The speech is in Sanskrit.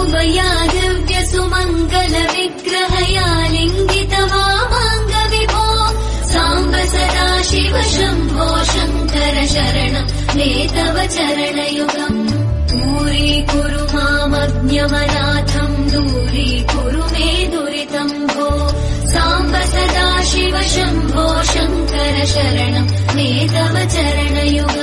मया दिव्य सुमङ्गल विग्रहया लिङ्गितवामाङ्ग विभो साम्ब सदा शिव शम्भो शङ्कर शरणं मे तव चरणयुगम् दूरीकुरु मामज्ञमनाथं दूरीकुरु मे दुरितं भो साम्ब सदा शिव शम्भो शङ्कर शरणं मे तव चरणयुगम्